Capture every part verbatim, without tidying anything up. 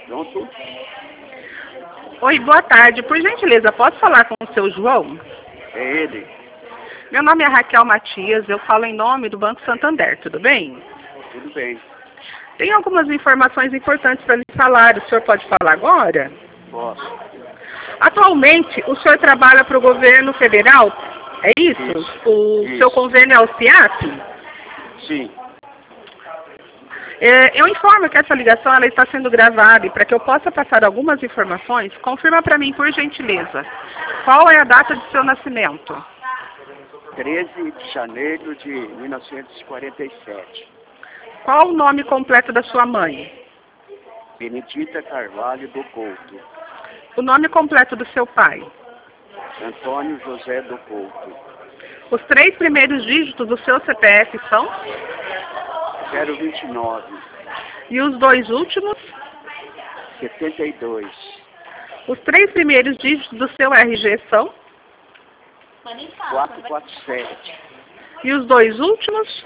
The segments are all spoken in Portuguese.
Pronto? Oi, boa tarde. Por gentileza, posso falar com o seu João? É ele. Meu nome é Raquel Matias, eu falo em nome do Banco Santander, tudo bem? Tudo bem. Tem algumas informações importantes para lhe falar, o senhor pode falar agora? Posso. Atualmente, o senhor trabalha para o governo federal, é isso? Isso. O Isso. seu convênio é o SIAP? Sim. É, eu informo que essa ligação ela está sendo gravada e para que eu possa passar algumas informações, confirma para mim, por gentileza, qual é a data de seu nascimento? treze de janeiro de mil novecentos e quarenta e sete. Qual o nome completo da sua mãe? Benedita Carvalho do Couto. O nome completo do seu pai? Antônio José do Couto. Os três primeiros dígitos do seu C P F são? zero vinte e nove. E os dois últimos? setenta e dois. Os três primeiros dígitos do seu R G são? quatrocentos e quarenta e sete. E os dois últimos?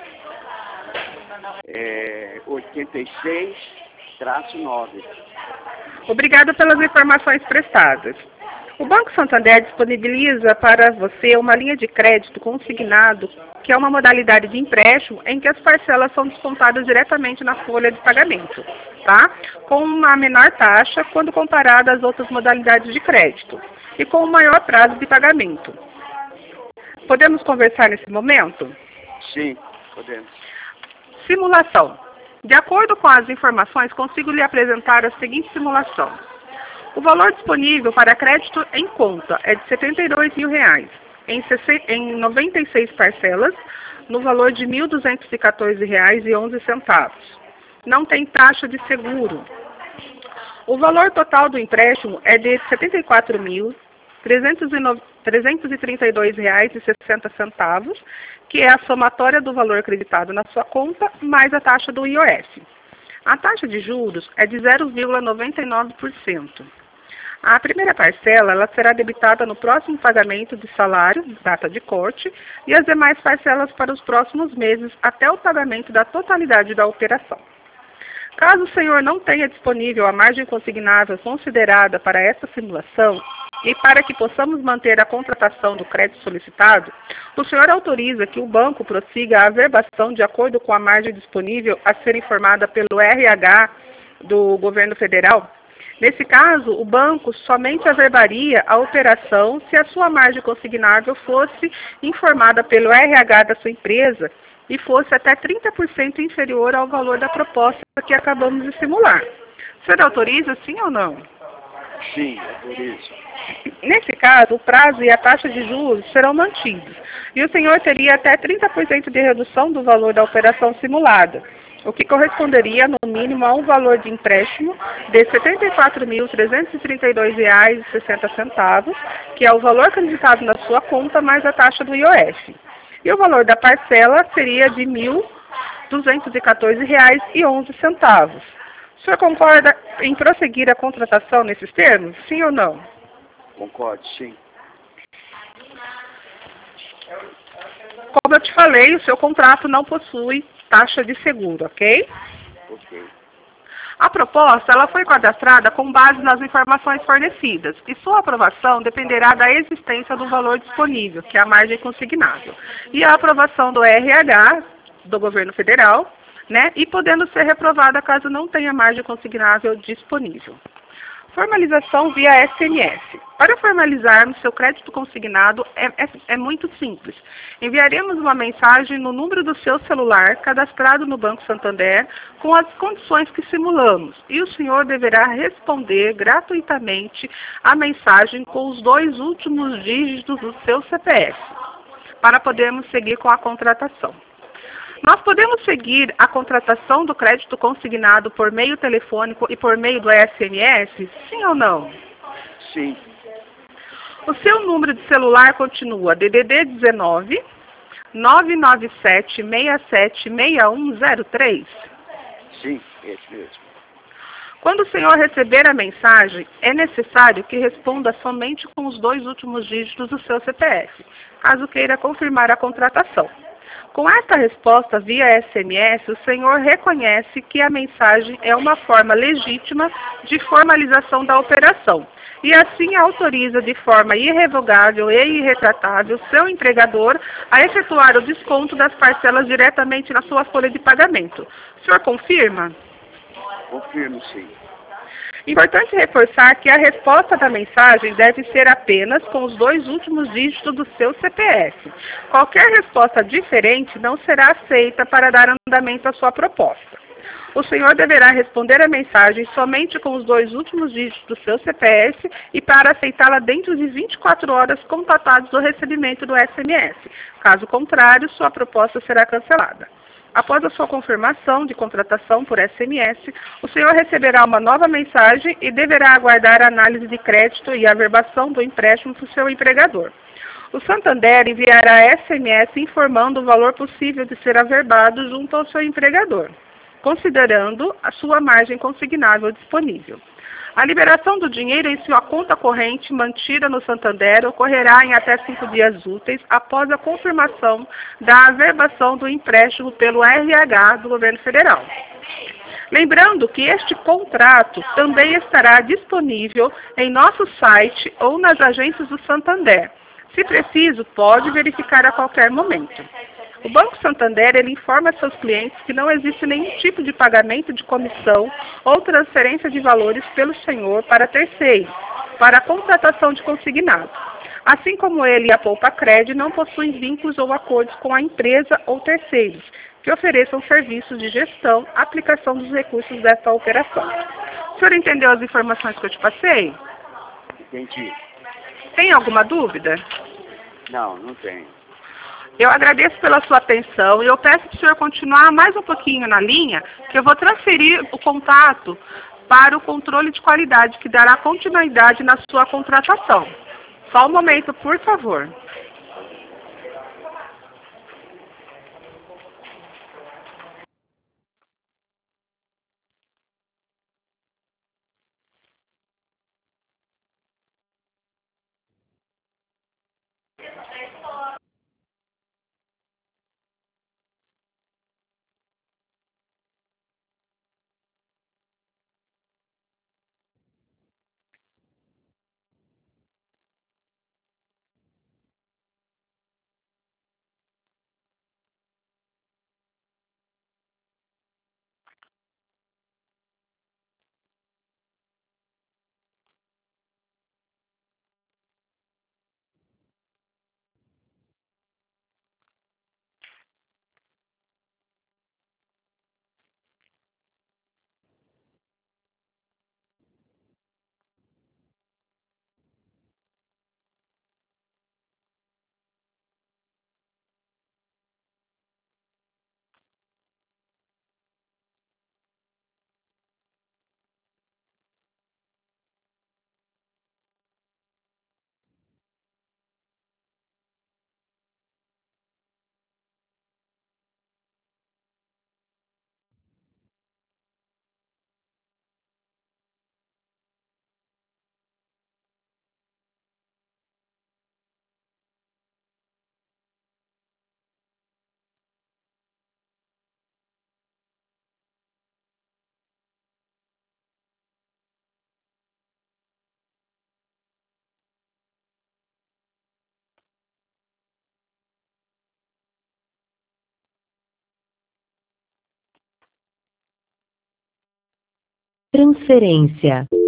É, oitenta e seis, traço nove. Obrigada pelas informações prestadas. O Banco Santander disponibiliza para você uma linha de crédito consignado, que é uma modalidade de empréstimo em que as parcelas são descontadas diretamente na folha de pagamento, tá? Com uma menor taxa quando comparada às outras modalidades de crédito e com um maior prazo de pagamento. Podemos conversar nesse momento? Sim, podemos. Simulação. De acordo com as informações, consigo lhe apresentar a seguinte simulação. O valor disponível para crédito em conta é de setenta e dois mil reais, em noventa e seis parcelas, no valor de mil duzentos e quatorze reais e onze centavos. Não tem taxa de seguro. O valor total do empréstimo é de setenta e quatro mil trezentos e trinta e dois reais e sessenta centavos, que é a somatória do valor acreditado na sua conta, mais a taxa do I O F. A taxa de juros é de zero vírgula noventa e nove por cento. A primeira parcela ela será debitada no próximo pagamento de salário, data de corte, e as demais parcelas para os próximos meses, até o pagamento da totalidade da operação. Caso o senhor não tenha disponível a margem consignável considerada para essa simulação, e para que possamos manter a contratação do crédito solicitado, o senhor autoriza que o banco prossiga a averbação de acordo com a margem disponível a ser informada pelo R H do governo federal? Nesse caso, o banco somente averbaria a operação se a sua margem consignável fosse informada pelo R H da sua empresa e fosse até trinta por cento inferior ao valor da proposta que acabamos de simular. O senhor autoriza, sim ou não? Sim, autorizo. Nesse caso, o prazo e a taxa de juros serão mantidos, e o senhor teria até trinta por cento de redução do valor da operação simulada, o que corresponderia, no mínimo, a um valor de empréstimo de setenta e quatro mil trezentos e trinta e dois reais e sessenta centavos, que é o valor acreditado na sua conta, mais a taxa do I O F. E o valor da parcela seria de mil duzentos e quatorze reais e onze centavos. O senhor concorda em prosseguir a contratação nesses termos? Sim ou não? Concordo, sim. Como eu te falei, o seu contrato não possui taxa de seguro, ok? Ok. A proposta ela foi cadastrada com base nas informações fornecidas e sua aprovação dependerá da existência do valor disponível, que é a margem consignável, e a aprovação do R H do governo federal, né, e podendo ser reprovada caso não tenha margem consignável disponível. Formalização via S M S. Para formalizarmos seu crédito consignado é, é, é muito simples. Enviaremos uma mensagem no número do seu celular cadastrado no Banco Santander com as condições que simulamos e o senhor deverá responder gratuitamente a mensagem com os dois últimos dígitos do seu C P F para podermos seguir com a contratação. Nós podemos seguir a contratação do crédito consignado por meio telefônico e por meio do S M S? Sim ou não? Sim. O seu número de celular continua D D D dezenove, nove nove sete, seis sete, seis um zero três? Sim, esse mesmo. Quando o senhor receber a mensagem, é necessário que responda somente com os dois últimos dígitos do seu C P F, caso queira confirmar a contratação. Com esta resposta via S M S, o senhor reconhece que a mensagem é uma forma legítima de formalização da operação e assim autoriza de forma irrevogável e irretratável seu empregador a efetuar o desconto das parcelas diretamente na sua folha de pagamento. O senhor confirma? Confirmo, sim. Importante reforçar que a resposta da mensagem deve ser apenas com os dois últimos dígitos do seu C P F. Qualquer resposta diferente não será aceita para dar andamento à sua proposta. O senhor deverá responder a mensagem somente com os dois últimos dígitos do seu C P F e para aceitá-la dentro de vinte e quatro horas contatados do recebimento do S M S. Caso contrário, sua proposta será cancelada. Após a sua confirmação de contratação por S M S, o senhor receberá uma nova mensagem e deverá aguardar a análise de crédito e averbação do empréstimo para o seu empregador. O Santander enviará S M S informando o valor possível de ser averbado junto ao seu empregador, considerando a sua margem consignável disponível. A liberação do dinheiro em sua conta corrente mantida no Santander ocorrerá em até cinco dias úteis após a confirmação da averbação do empréstimo pelo R H do Governo Federal. Lembrando que este contrato também estará disponível em nosso site ou nas agências do Santander. Se preciso, pode verificar a qualquer momento. O Banco Santander ele informa seus clientes que não existe nenhum tipo de pagamento de comissão ou transferência de valores pelo senhor para terceiros, para a contratação de consignado. Assim como ele e a Poupa Cred não possuem vínculos ou acordos com a empresa ou terceiros que ofereçam serviços de gestão, aplicação dos recursos desta operação. O senhor entendeu as informações que eu te passei? Entendi. Tem alguma dúvida? Não, não tenho. Eu agradeço pela sua atenção e eu peço para o senhor continuar mais um pouquinho na linha, que eu vou transferir o contato para o controle de qualidade, que dará continuidade na sua contratação. Só um momento, por favor. Transferência.